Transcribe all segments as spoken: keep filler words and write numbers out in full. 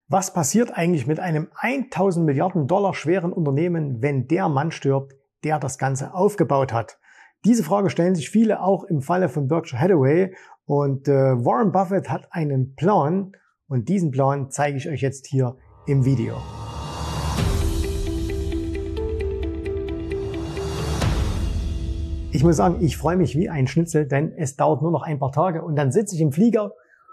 Was passiert eigentlich mit einem tausend Milliarden Dollar schweren Unternehmen, wenn der Mann stirbt, der das Ganze aufgebaut hat? Diese Frage stellen sich viele auch im Falle von Berkshire Hathaway. Und äh, Warren Buffett hat einen Plan und diesen Plan zeige ich euch jetzt hier im Video. Ich muss sagen, ich freue mich wie ein Schnitzel, denn es dauert nur noch ein paar Tage und dann sitze ich im Flieger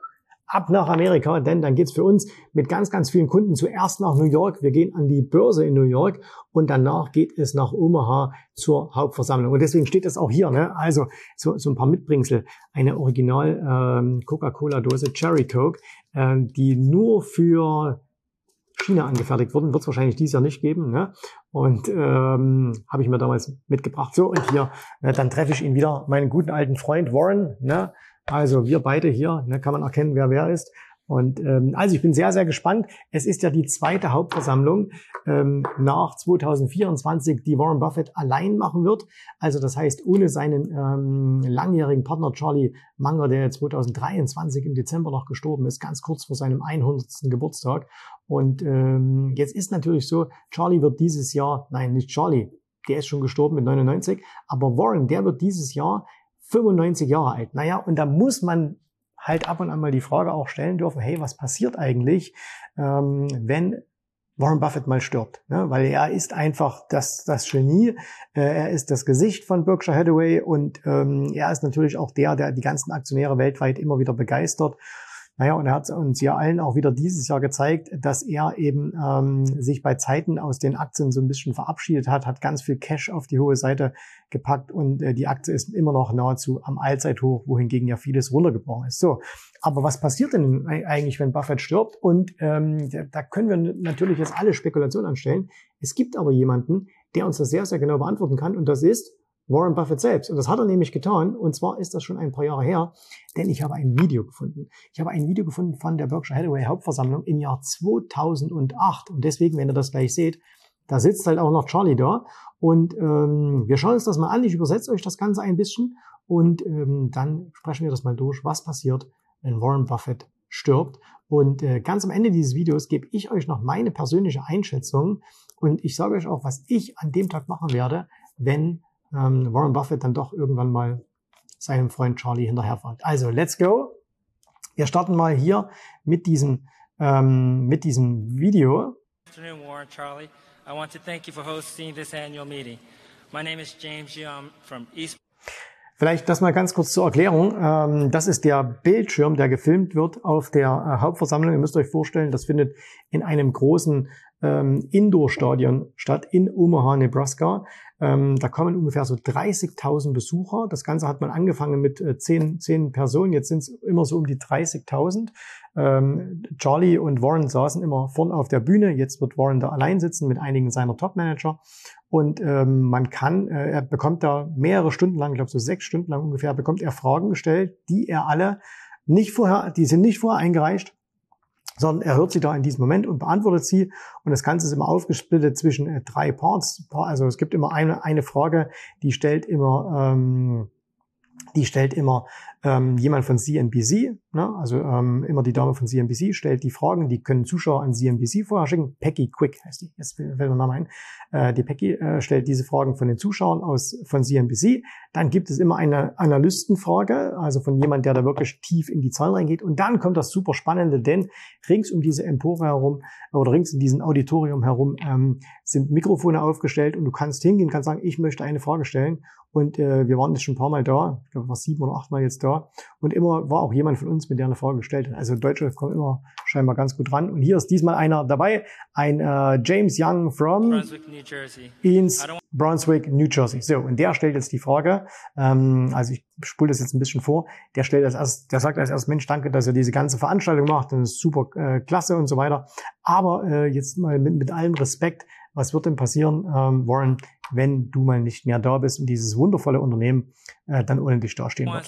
ab nach Amerika, denn dann geht's für uns mit ganz, ganz vielen Kunden zuerst nach New York. Wir gehen an die Börse in New York und danach geht es nach Omaha zur Hauptversammlung. Und deswegen steht es auch hier, ne? Also so, so ein paar Mitbringsel. Eine Original ähm, Coca-Cola-Dose, Cherry Coke, äh, die nur für China angefertigt wurden, wird es wahrscheinlich dieses Jahr nicht geben, ne? Und ähm, habe ich mir damals mitgebracht. So, und hier, ne, dann treffe ich ihn wieder, meinen guten alten Freund Warren, ne? Also wir beide hier, ne, kann man erkennen, wer wer ist. Und ähm, also ich bin sehr, sehr gespannt. Es ist ja die zweite Hauptversammlung ähm, nach zweitausendvierundzwanzig, die Warren Buffett allein machen wird. Also das heißt, ohne seinen ähm, langjährigen Partner Charlie Munger, der zweitausenddreiundzwanzig im Dezember noch gestorben ist, ganz kurz vor seinem hundertsten Geburtstag. Und ähm, jetzt ist natürlich so, Charlie wird dieses Jahr, nein, nicht Charlie, der ist schon gestorben mit neunundneunzig, aber Warren, der wird dieses Jahr fünfundneunzig Jahre alt. Naja, und da muss man halt ab und an mal die Frage auch stellen dürfen, hey, was passiert eigentlich, ähm, wenn Warren Buffett mal stirbt? Ne? Weil er ist einfach das, das Genie, äh, er ist das Gesicht von Berkshire Hathaway und ähm, er ist natürlich auch der, der die ganzen Aktionäre weltweit immer wieder begeistert. Naja, und er hat uns ja allen auch wieder dieses Jahr gezeigt, dass er eben ähm, sich bei Zeiten aus den Aktien so ein bisschen verabschiedet hat, hat ganz viel Cash auf die hohe Seite gepackt und äh, die Aktie ist immer noch nahezu am Allzeithoch, wohingegen ja vieles runtergebrochen ist. So, aber was passiert denn eigentlich, wenn Buffett stirbt? Und ähm, da können wir natürlich jetzt alle Spekulationen anstellen. Es gibt aber jemanden, der uns das sehr, sehr genau beantworten kann und das ist Warren Buffett selbst. Und das hat er nämlich getan. Und zwar ist das schon ein paar Jahre her, denn ich habe ein Video gefunden. Ich habe ein Video gefunden von der Berkshire Hathaway Hauptversammlung im Jahr zweitausendacht. Und deswegen, wenn ihr das gleich seht, da sitzt halt auch noch Charlie da. Und ähm, wir schauen uns das mal an. Ich übersetze euch das Ganze ein bisschen. Und ähm, dann sprechen wir das mal durch, was passiert, wenn Warren Buffett stirbt. Und äh, ganz am Ende dieses Videos gebe ich euch noch meine persönliche Einschätzung. Und ich sage euch auch, was ich an dem Tag machen werde, wenn Warren Buffett dann doch irgendwann mal seinem Freund Charlie hinterherfährt. Also, let's go. Wir starten mal hier mit diesem, ähm, mit diesem Video. Good afternoon, Warren, Charlie. I want to thank you for hosting this annual meeting. My name is James Young from East. Vielleicht das mal ganz kurz zur Erklärung. Ähm, das ist der Bildschirm, der gefilmt wird auf der äh, Hauptversammlung. Ihr müsst euch vorstellen, das findet in einem großen ähm, Indoor-Stadion statt in Omaha, Nebraska. Ähm, da kommen ungefähr so dreißigtausend Besucher. Das Ganze hat mal angefangen mit äh, zehn, zehn Personen. Jetzt sind es immer so um die dreißigtausend. Ähm, Charlie und Warren saßen immer vorne auf der Bühne. Jetzt wird Warren da allein sitzen mit einigen seiner Top-Manager. Und ähm, man kann, äh, er bekommt da mehrere Stunden lang, ich glaube so sechs Stunden lang ungefähr, bekommt er Fragen gestellt, die er alle nicht vorher, die sind nicht vorher eingereicht, sondern er hört sie da in diesem Moment und beantwortet sie. Und das Ganze ist immer aufgesplittet zwischen äh, drei Parts. Also es gibt immer eine eine Frage, die stellt immer ähm, die stellt immer ähm, jemand von C N B C, ne? Also ähm, immer die Dame von C N B C stellt die Fragen, die können Zuschauer an C N B C vorher schicken. Peggy Quick heißt die, jetzt fällt mir der Name ein. Äh, die Peggy äh, stellt diese Fragen von den Zuschauern aus von C N B C. Dann gibt es immer eine Analystenfrage, also von jemand, der da wirklich tief in die Zahlen reingeht. Und dann kommt das super Spannende, denn rings um diese Empore herum oder rings in diesem Auditorium herum ähm, sind Mikrofone aufgestellt und du kannst hingehen, kannst sagen, ich möchte eine Frage stellen. Und äh, wir waren jetzt schon ein paar Mal da, ich glaube, wir waren sieben oder acht Mal jetzt da. Und immer war auch jemand von uns, mit der eine Frage gestellt hat. Also Deutsche kommen immer scheinbar ganz gut ran. Und hier ist diesmal einer dabei, ein äh, James Young from Brunswick, New Jersey. East Brunswick, New Jersey. So, und der stellt jetzt die Frage, ähm, also ich spule das jetzt ein bisschen vor, der stellt als erst, der sagt als erstes, Mensch, danke, dass ihr diese ganze Veranstaltung macht, das ist super äh, klasse und so weiter. Aber äh, jetzt mal mit, mit allem Respekt, was wird denn passieren, ähm, Warren, wenn du mal nicht mehr da bist und dieses wundervolle Unternehmen äh, dann ohne dich dastehen wird?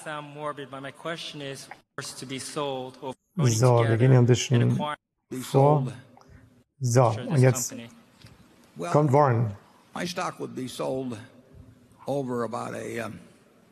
So, wir gehen hier ein bisschen vor. So, und jetzt kommt Warren. My stock would be sold over about a um,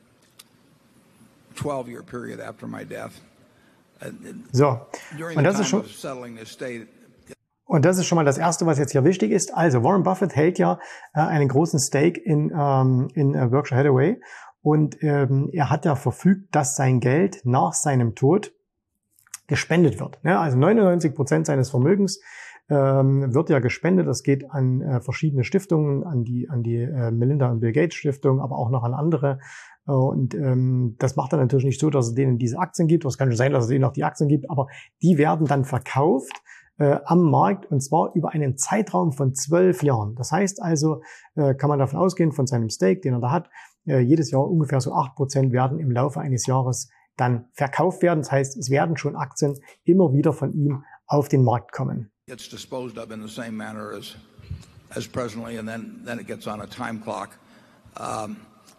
twelve year period after my death. So, During und the das ist time schon of settling the estate, Und das ist schon mal das Erste, was jetzt hier wichtig ist. Also Warren Buffett hält ja äh, einen großen Stake in, ähm, in äh, Berkshire Hathaway und ähm, er hat ja verfügt, dass sein Geld nach seinem Tod gespendet wird. Ja, also neunundneunzig Prozent seines Vermögens ähm, wird ja gespendet. Das geht an äh, verschiedene Stiftungen, an die an die äh, Melinda und Bill Gates Stiftung, aber auch noch an andere. Äh, und ähm, das macht er natürlich nicht so, dass es denen diese Aktien gibt. Das kann schon sein, dass es denen auch die Aktien gibt, aber die werden dann verkauft äh, am Markt und zwar über einen Zeitraum von zwölf Jahren. Das heißt also, äh, kann man davon ausgehen, von seinem Stake, den er da hat, äh, jedes Jahr ungefähr so acht Prozent werden im Laufe eines Jahres dann verkauft werden. Das heißt, es werden schon Aktien immer wieder von ihm auf den Markt kommen. It's disposed of in the same manner as, as presently, and then, then it gets on a time clock. Um,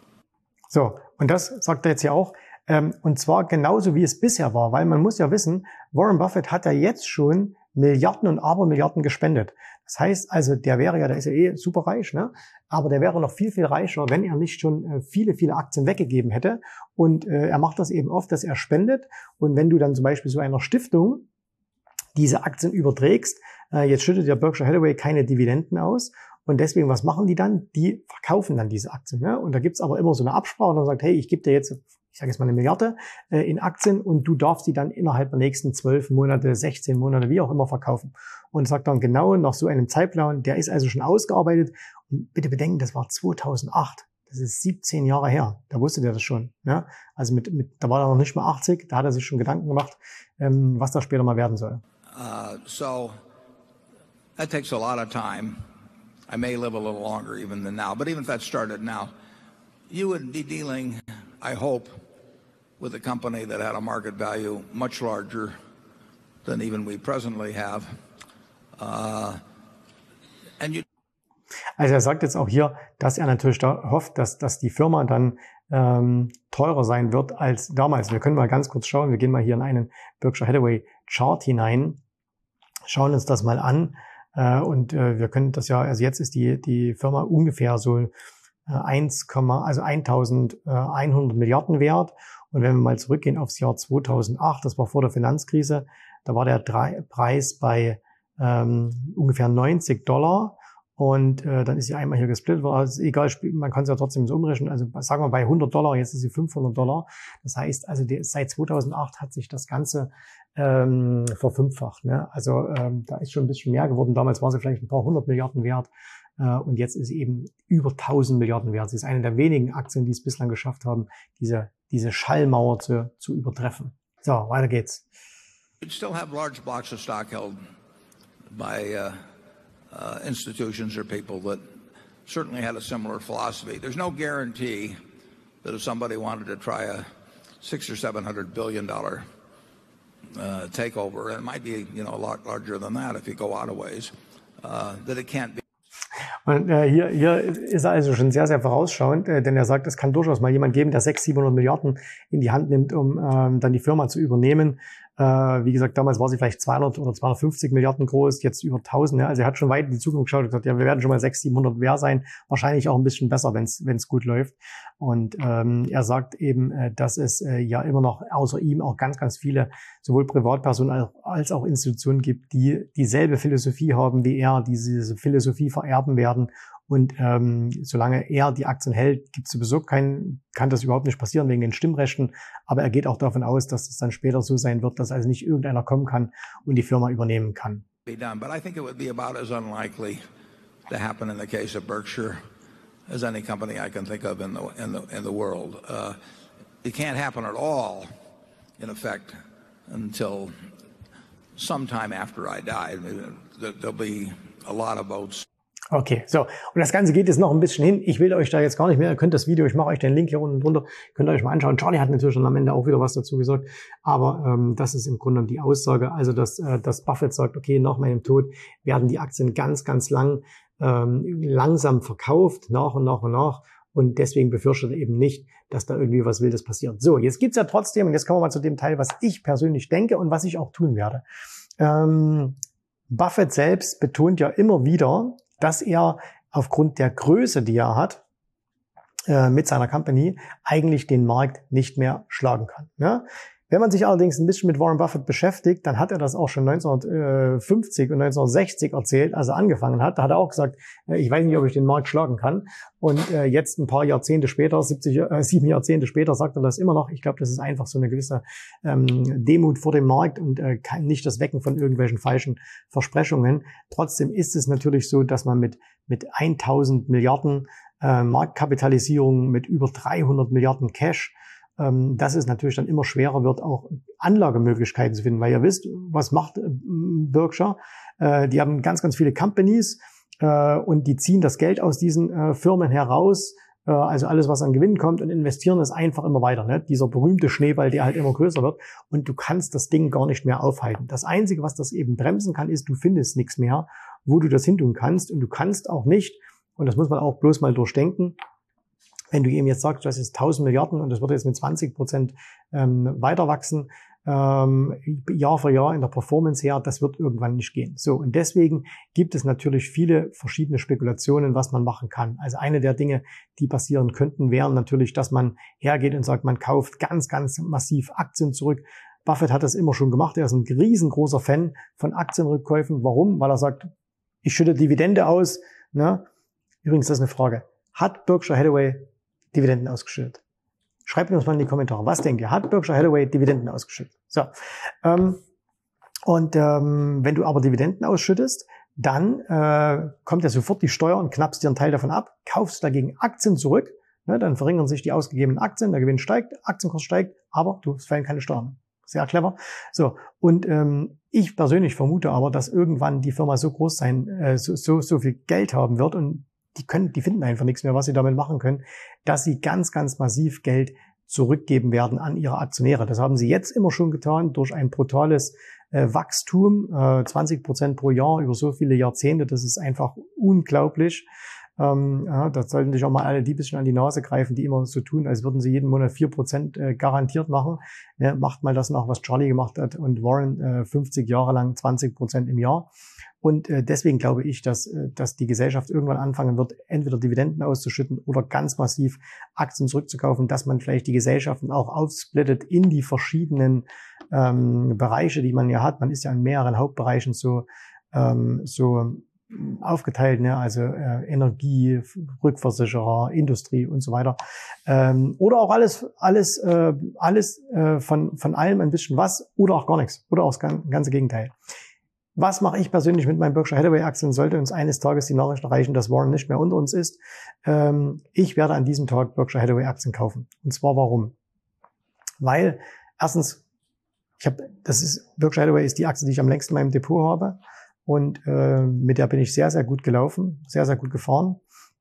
so, und das sagt er jetzt ja auch. Ähm, und zwar genauso, wie es bisher war. Weil man muss ja wissen, Warren Buffett hat ja jetzt schon Milliarden und Abermilliarden gespendet. Das heißt also, der wäre ja, der ist ja eh super reich, ne? Aber der wäre noch viel, viel reicher, wenn er nicht schon äh, viele, viele Aktien weggegeben hätte. Und äh, er macht das eben oft, dass er spendet. Und wenn du dann zum Beispiel so einer Stiftung diese Aktien überträgst, äh, jetzt schüttet ja Berkshire Hathaway keine Dividenden aus. Und deswegen, was machen die dann? Die verkaufen dann diese Aktien. Ne? Und da gibt's aber immer so eine Absprache und dann sagt, hey, ich gebe dir jetzt, ich sage jetzt mal eine Milliarde äh, in Aktien und du darfst die dann innerhalb der nächsten zwölf Monate, sechzehn Monate, wie auch immer verkaufen. Und sagt dann genau nach so einem Zeitplan, der ist also schon ausgearbeitet. Und bitte bedenken, das war zweitausendacht. Das ist siebzehn Jahre her. Da wusste der das schon. Ne? Also mit, mit, da war er noch nicht mal achtzig. Da hat er sich schon Gedanken gemacht, ähm, was das später mal werden soll. uh, so that takes a lot of time. I may live a little longer even than now, but even if that started now, you would be dealing, I hope, with a company that had a market value much larger than even we presently have. Uh, and you Also er sagt jetzt auch hier, dass er natürlich da hofft, dass, dass die Firma dann ähm, teurer sein wird als damals. Wir können mal ganz kurz schauen. Wir gehen mal hier in einen Berkshire Hathaway Chart hinein, schauen uns das mal an äh, und äh, wir können das ja, also jetzt ist die die Firma ungefähr so äh, eins, also eintausendeinhundert Milliarden wert. Und wenn wir mal zurückgehen aufs Jahr zweitausendacht, das war vor der Finanzkrise, da war der drei, Preis bei ähm, ungefähr neunzig Dollar. Und äh, dann ist sie einmal hier gesplittet worden. Also egal, man kann es ja trotzdem so umrechnen. Also sagen wir bei hundert Dollar, jetzt ist sie fünfhundert Dollar. Das heißt, also die, seit zweitausendacht hat sich das Ganze ähm, verfünffacht. Ne? Also ähm, da ist schon ein bisschen mehr geworden. Damals war sie vielleicht ein paar hundert Milliarden wert. Äh, und jetzt ist sie eben über tausend Milliarden wert. Sie ist eine der wenigen Aktien, die es bislang geschafft haben, diese, diese Schallmauer zu, zu übertreffen. So, weiter geht's. You'd still have large blocks of stock held by uh Uh, institutions or people that certainly had a similar philosophy. There's no guarantee that if somebody wanted to try a six or seven hundred billion dollar uh, takeover, and it might be, you know, a lot larger than that if you go out of ways, uh, that it can't be. Und äh, hier, hier ist er also schon sehr, sehr vorausschauend, äh, denn er sagt, es kann durchaus mal jemand geben, der sechshundert, siebenhundert Milliarden in die Hand nimmt, um ähm, dann die Firma zu übernehmen. Äh, wie gesagt, damals war sie vielleicht zweihundert oder zweihundertfünfzig Milliarden groß, jetzt über tausend. Ja. Also er hat schon weit in die Zukunft geschaut und gesagt, ja, wir werden schon mal sechshundert, siebenhundert wert sein. Wahrscheinlich auch ein bisschen besser, wenn es wenn es gut läuft. Und ähm, er sagt eben, äh, dass es äh, ja immer noch außer ihm auch ganz, ganz viele sowohl Privatpersonen als auch Institutionen gibt, die dieselbe Philosophie haben wie er, die diese Philosophie vererben werden. Und ähm, solange er die Aktien hält, gibt es sowieso keinen, kann das überhaupt nicht passieren wegen den Stimmrechten. Aber er geht auch davon aus, dass es dann später so sein wird, dass also nicht irgendeiner kommen kann und die Firma übernehmen kann. Be done, but I think it would be about as unlikely to happen in the case of Berkshire as any company I can think of in the in the in the world. Uh, it can't happen at all, in effect, until sometime after I die. There'll be a lot of votes. Okay, so. Und das Ganze geht jetzt noch ein bisschen hin. Ich will euch da jetzt gar nicht mehr. Ihr könnt das Video, ich mache euch den Link hier unten drunter, könnt ihr euch mal anschauen. Charlie hat natürlich schon am Ende auch wieder was dazu gesagt. Aber ähm, das ist im Grunde die Aussage. Also, dass, äh, dass Buffett sagt, okay, nach meinem Tod werden die Aktien ganz, ganz lang ähm, langsam verkauft, nach und nach und nach. Und deswegen befürchtet er eben nicht, dass da irgendwie was Wildes passiert. So, jetzt gibt's ja trotzdem, und jetzt kommen wir mal zu dem Teil, was ich persönlich denke und was ich auch tun werde. Ähm, Buffett selbst betont ja immer wieder, dass er aufgrund der Größe, die er hat, äh, mit seiner Company eigentlich den Markt nicht mehr schlagen kann. Ne? Wenn man sich allerdings ein bisschen mit Warren Buffett beschäftigt, dann hat er das auch schon neunzehnhundertfünfzig und neunzehnhundertsechzig erzählt, als er angefangen hat. Da hat er auch gesagt, ich weiß nicht, ob ich den Markt schlagen kann. Und jetzt ein paar Jahrzehnte später, siebzig, äh, sieben Jahrzehnte später, sagt er das immer noch. Ich glaube, das ist einfach so eine gewisse ähm, Demut vor dem Markt und äh, kann nicht das Wecken von irgendwelchen falschen Versprechungen. Trotzdem ist es natürlich so, dass man mit mit tausend Milliarden äh, Marktkapitalisierung, mit über dreihundert Milliarden Cash, dass es natürlich dann immer schwerer wird, auch Anlagemöglichkeiten zu finden. Weil ihr wisst, was macht Berkshire? Die haben ganz, ganz viele Companies und die ziehen das Geld aus diesen Firmen heraus, also alles, was an Gewinnen kommt, und investieren es einfach immer weiter. Ne? Dieser berühmte Schneeball, der halt immer größer wird, und du kannst das Ding gar nicht mehr aufhalten. Das Einzige, was das eben bremsen kann, ist, du findest nichts mehr, wo du das hin tun kannst, und du kannst auch nicht, und das muss man auch bloß mal durchdenken, wenn du ihm jetzt sagst, das ist tausend Milliarden und das wird jetzt mit zwanzig Prozent ähm, weiter wachsen, ähm, Jahr für Jahr in der Performance her, das wird irgendwann nicht gehen. So, und deswegen gibt es natürlich viele verschiedene Spekulationen, was man machen kann. Also eine der Dinge, die passieren könnten, wären natürlich, dass man hergeht und sagt, man kauft ganz, ganz massiv Aktien zurück. Buffett hat das immer schon gemacht. Er ist ein riesengroßer Fan von Aktienrückkäufen. Warum? Weil er sagt, ich schütte Dividende aus. Ne? Übrigens, das ist eine Frage. Hat Berkshire Hathaway Dividenden ausgeschüttet? Schreibt mir das mal in die Kommentare. Was denkt ihr? Hat Berkshire Hathaway Dividenden ausgeschüttet? So. Ähm, und ähm, wenn du aber Dividenden ausschüttest, dann äh, kommt ja sofort die Steuer und knappst dir einen Teil davon ab, kaufst dagegen Aktien zurück, ne, dann verringern sich die ausgegebenen Aktien, der Gewinn steigt, Aktienkurs steigt, aber du fallen keine Steuern. Sehr clever. So, und ähm, ich persönlich vermute aber, dass irgendwann die Firma so groß sein, äh, so, so, so viel Geld haben wird, und die können, die finden einfach nichts mehr, was sie damit machen können, dass sie ganz, ganz massiv Geld zurückgeben werden an ihre Aktionäre. Das haben sie jetzt immer schon getan durch ein brutales äh, Wachstum, äh, zwanzig Prozent pro Jahr über so viele Jahrzehnte. Das ist einfach unglaublich. Ähm, ja, da sollten sich auch mal alle die bisschen an die Nase greifen, die immer so tun, als würden sie jeden Monat vier Prozent äh, garantiert machen. Ja, macht mal das nach, was Charlie gemacht hat und Warren äh, fünfzig Jahre lang zwanzig Prozent im Jahr. Und äh, deswegen glaube ich, dass, äh, dass die Gesellschaft irgendwann anfangen wird, entweder Dividenden auszuschütten oder ganz massiv Aktien zurückzukaufen, dass man vielleicht die Gesellschaften auch aufsplittet in die verschiedenen ähm, Bereiche, die man ja hat. Man ist ja in mehreren Hauptbereichen so, ähm, so aufgeteilt, ne? Also äh, Energie, Rückversicherer, Industrie und so weiter. Ähm, oder auch alles, alles, äh, alles äh, von, von allem ein bisschen was oder auch gar nichts. Oder auch das ganze Gegenteil. Was mache ich persönlich mit meinen Berkshire Hathaway Aktien? Sollte uns eines Tages die Nachricht erreichen, dass Warren nicht mehr unter uns ist. Ähm, ich werde an diesem Tag Berkshire Hathaway Aktien kaufen. Und zwar warum? Weil erstens, ich habe, das ist Berkshire Hathaway ist die Aktie, die ich am längsten in meinem Depot habe. Und äh, mit der bin ich sehr, sehr gut gelaufen, sehr, sehr gut gefahren.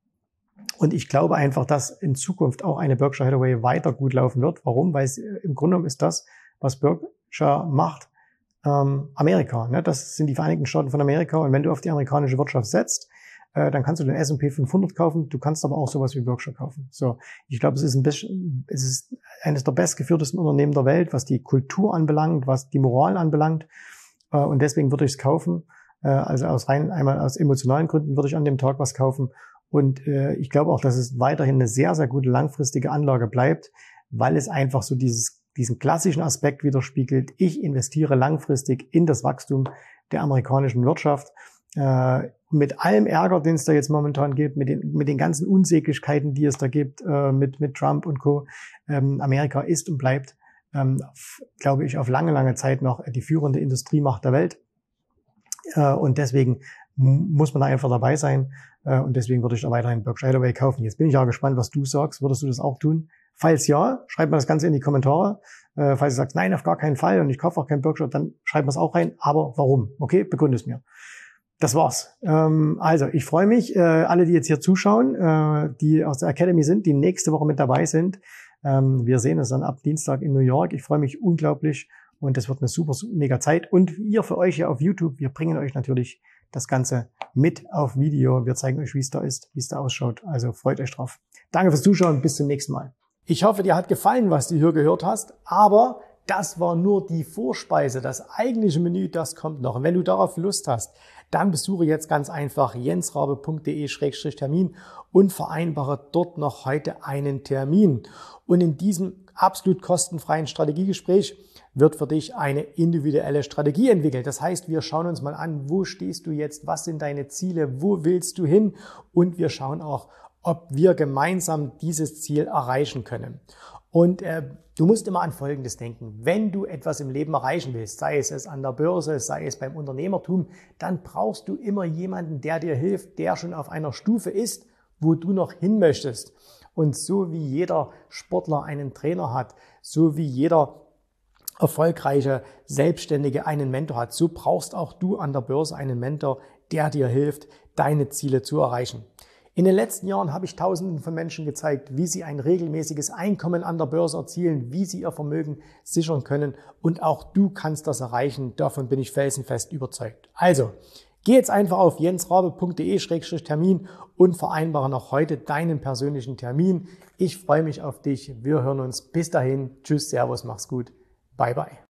Und ich glaube einfach, dass in Zukunft auch eine Berkshire Hathaway weiter gut laufen wird. Warum? Weil es im Grunde genommen ist das, was Berkshire macht, ähm, Amerika. Ne? Das sind die Vereinigten Staaten von Amerika. Und wenn du auf die amerikanische Wirtschaft setzt, äh, dann kannst du den S und P fünfhundert kaufen. Du kannst aber auch sowas wie Berkshire kaufen. So, ich glaube, es ist ein bisschen, es ist eines der bestgeführtesten Unternehmen der Welt, was die Kultur anbelangt, was die Moral anbelangt. Äh, und deswegen würde ich es kaufen. Also aus rein, einmal aus emotionalen Gründen würde ich an dem Tag was kaufen. Und äh, ich glaube auch, dass es weiterhin eine sehr, sehr gute langfristige Anlage bleibt, weil es einfach so dieses, diesen klassischen Aspekt widerspiegelt. Ich investiere langfristig in das Wachstum der amerikanischen Wirtschaft. Äh, mit allem Ärger, den es da jetzt momentan gibt, mit den, mit den ganzen Unsäglichkeiten, die es da gibt, äh, mit, mit Trump und Co. Ähm, Amerika ist und bleibt, ähm, glaube ich, auf lange, lange Zeit noch die führende Industriemacht der Welt. Und deswegen muss man da einfach dabei sein. Und deswegen würde ich da weiterhin Berkshire Hathaway kaufen. Jetzt bin ich ja gespannt, was du sagst. Würdest du das auch tun? Falls ja, schreib mir das Ganze in die Kommentare. Falls du sagst, nein, auf gar keinen Fall und ich kaufe auch kein Berkshire, dann schreib mir es auch rein. Aber warum? Okay, begründe es mir. Das war's. Also, ich freue mich, alle, die jetzt hier zuschauen, die aus der Academy sind, die nächste Woche mit dabei sind. Wir sehen uns dann ab Dienstag in New York. Ich freue mich unglaublich. Und das wird eine super, mega Zeit. Und wir für euch hier auf YouTube, wir bringen euch natürlich das Ganze mit auf Video. Wir zeigen euch, wie es da ist, wie es da ausschaut. Also freut euch drauf. Danke fürs Zuschauen. Bis zum nächsten Mal. Ich hoffe, dir hat gefallen, was du hier gehört hast. Aber das war nur die Vorspeise. Das eigentliche Menü, das kommt noch. Und wenn du darauf Lust hast, dann besuche jetzt ganz einfach jensrabe punkt de Schrägstrich Termin und vereinbare dort noch heute einen Termin. Und in diesem absolut kostenfreien Strategiegespräch wird für dich eine individuelle Strategie entwickelt. Das heißt, wir schauen uns mal an, wo stehst du jetzt, was sind deine Ziele, wo willst du hin, und wir schauen auch, ob wir gemeinsam dieses Ziel erreichen können. Und äh, du musst immer an Folgendes denken: Wenn du etwas im Leben erreichen willst, sei es es an der Börse, sei es beim Unternehmertum, dann brauchst du immer jemanden, der dir hilft, der schon auf einer Stufe ist, wo du noch hin möchtest. Und so wie jeder Sportler einen Trainer hat, so wie jeder erfolgreiche Selbstständige einen Mentor hat, so brauchst auch du an der Börse einen Mentor, der dir hilft, deine Ziele zu erreichen. In den letzten Jahren habe ich Tausenden von Menschen gezeigt, wie sie ein regelmäßiges Einkommen an der Börse erzielen, wie sie ihr Vermögen sichern können, und auch du kannst das erreichen. Davon bin ich felsenfest überzeugt. Also, geh jetzt einfach auf jensrabe punkt de Schrägstrich Termin und vereinbare noch heute deinen persönlichen Termin. Ich freue mich auf dich. Wir hören uns. Bis dahin. Tschüss, Servus, mach's gut. Bye, bye.